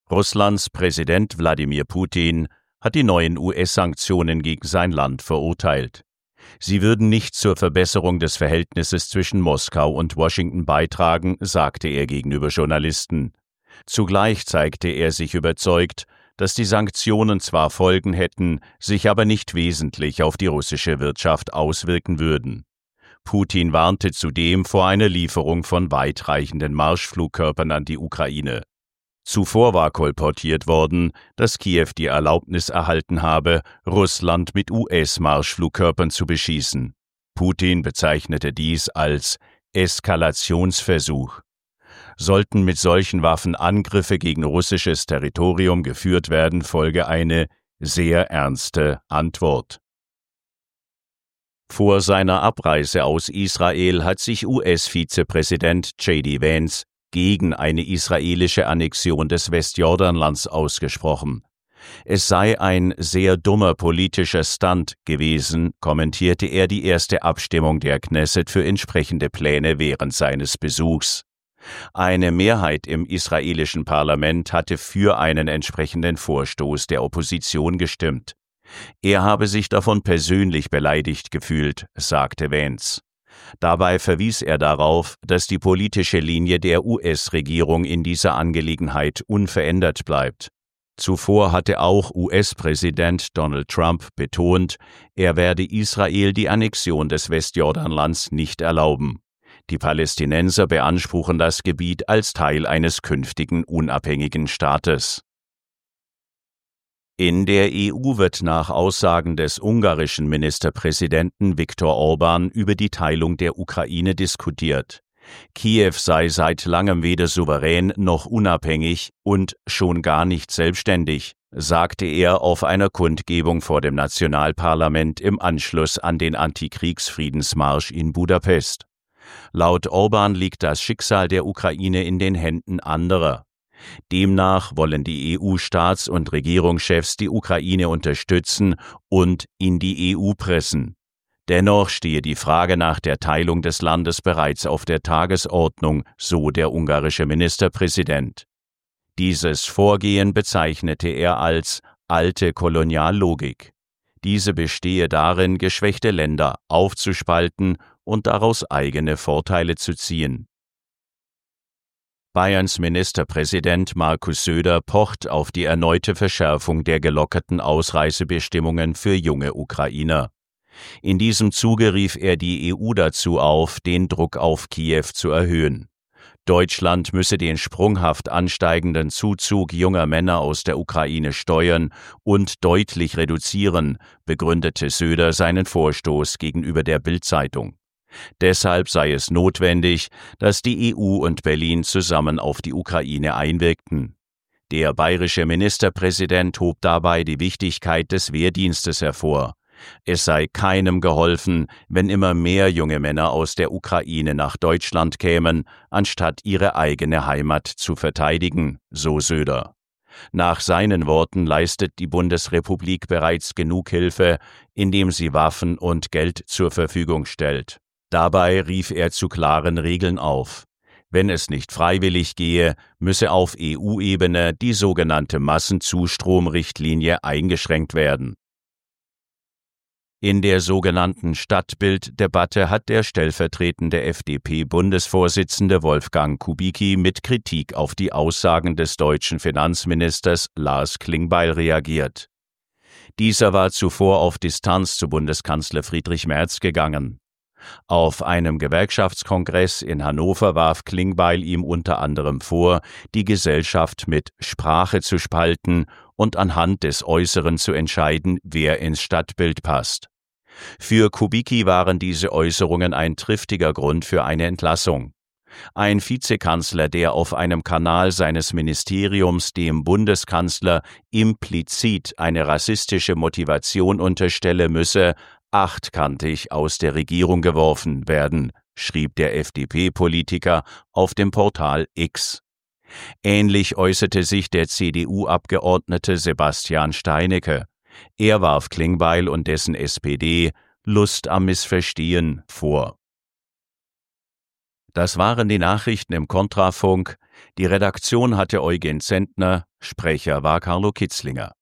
Russlands Präsident Wladimir Putin hat die neuen US-Sanktionen gegen sein Land verurteilt. Sie würden nicht zur Verbesserung des Verhältnisses zwischen Moskau und Washington beitragen, sagte er gegenüber Journalisten. Zugleich zeigte er sich überzeugt, dass die Sanktionen zwar Folgen hätten, sich aber nicht wesentlich auf die russische Wirtschaft auswirken würden. Putin warnte zudem vor einer Lieferung von weitreichenden Marschflugkörpern an die Ukraine. Zuvor war kolportiert worden, dass Kiew die Erlaubnis erhalten habe, Russland mit US-Marschflugkörpern zu beschießen. Putin bezeichnete dies als Eskalationsversuch. Sollten mit solchen Waffen Angriffe gegen russisches Territorium geführt werden, folge eine sehr ernste Antwort. Vor seiner Abreise aus Israel hat sich US-Vizepräsident J.D. Vance gegen eine israelische Annexion des Westjordanlands ausgesprochen. Es sei ein sehr dummer politischer Stunt gewesen, kommentierte er die erste Abstimmung der Knesset für entsprechende Pläne während seines Besuchs. Eine Mehrheit im israelischen Parlament hatte für einen entsprechenden Vorstoß der Opposition gestimmt. Er habe sich davon persönlich beleidigt gefühlt, sagte Vance. Dabei verwies er darauf, dass die politische Linie der US-Regierung in dieser Angelegenheit unverändert bleibt. Zuvor hatte auch US-Präsident Donald Trump betont, er werde Israel die Annexion des Westjordanlands nicht erlauben. Die Palästinenser beanspruchen das Gebiet als Teil eines künftigen unabhängigen Staates. In der EU wird nach Aussagen des ungarischen Ministerpräsidenten Viktor Orbán über die Teilung der Ukraine diskutiert. Kiew sei seit langem weder souverän noch unabhängig und schon gar nicht selbstständig, sagte er auf einer Kundgebung vor dem Nationalparlament im Anschluss an den Antikriegsfriedensmarsch in Budapest. Laut Orbán liegt das Schicksal der Ukraine in den Händen anderer. Demnach wollen die EU-Staats- und Regierungschefs die Ukraine unterstützen und in die EU pressen. Dennoch stehe die Frage nach der Teilung des Landes bereits auf der Tagesordnung, so der ungarische Ministerpräsident. Dieses Vorgehen bezeichnete er als alte Koloniallogik. Diese bestehe darin, geschwächte Länder aufzuspalten und daraus eigene Vorteile zu ziehen. Bayerns Ministerpräsident Markus Söder pocht auf die erneute Verschärfung der gelockerten Ausreisebestimmungen für junge Ukrainer. In diesem Zuge rief er die EU dazu auf, den Druck auf Kiew zu erhöhen. Deutschland müsse den sprunghaft ansteigenden Zuzug junger Männer aus der Ukraine steuern und deutlich reduzieren, begründete Söder seinen Vorstoß gegenüber der Bild-Zeitung. Deshalb sei es notwendig, dass die EU und Berlin zusammen auf die Ukraine einwirkten. Der bayerische Ministerpräsident hob dabei die Wichtigkeit des Wehrdienstes hervor. Es sei keinem geholfen, wenn immer mehr junge Männer aus der Ukraine nach Deutschland kämen, anstatt ihre eigene Heimat zu verteidigen, so Söder. Nach seinen Worten leistet die Bundesrepublik bereits genug Hilfe, indem sie Waffen und Geld zur Verfügung stellt. Dabei rief er zu klaren Regeln auf. Wenn es nicht freiwillig gehe, müsse auf EU-Ebene die sogenannte Massenzustromrichtlinie eingeschränkt werden. In der sogenannten Stadtbild-Debatte hat der stellvertretende FDP-Bundesvorsitzende Wolfgang Kubicki mit Kritik auf die Aussagen des deutschen Finanzministers Lars Klingbeil reagiert. Dieser war zuvor auf Distanz zu Bundeskanzler Friedrich Merz gegangen. Auf einem Gewerkschaftskongress in Hannover warf Klingbeil ihm unter anderem vor, die Gesellschaft mit Sprache zu spalten und anhand des Äußeren zu entscheiden, wer ins Stadtbild passt. Für Kubicki waren diese Äußerungen ein triftiger Grund für eine Entlassung. Ein Vizekanzler, der auf einem Kanal seines Ministeriums dem Bundeskanzler implizit eine rassistische Motivation unterstelle, müsse achtkantig aus der Regierung geworfen werden, schrieb der FDP-Politiker auf dem Portal X. Ähnlich äußerte sich der CDU-Abgeordnete Sebastian Steinecke. Er warf Klingbeil und dessen SPD Lust am Missverstehen vor. Das waren die Nachrichten im Kontrafunk. Die Redaktion hatte Eugen Zentner, Sprecher war Carlo Kitzlinger.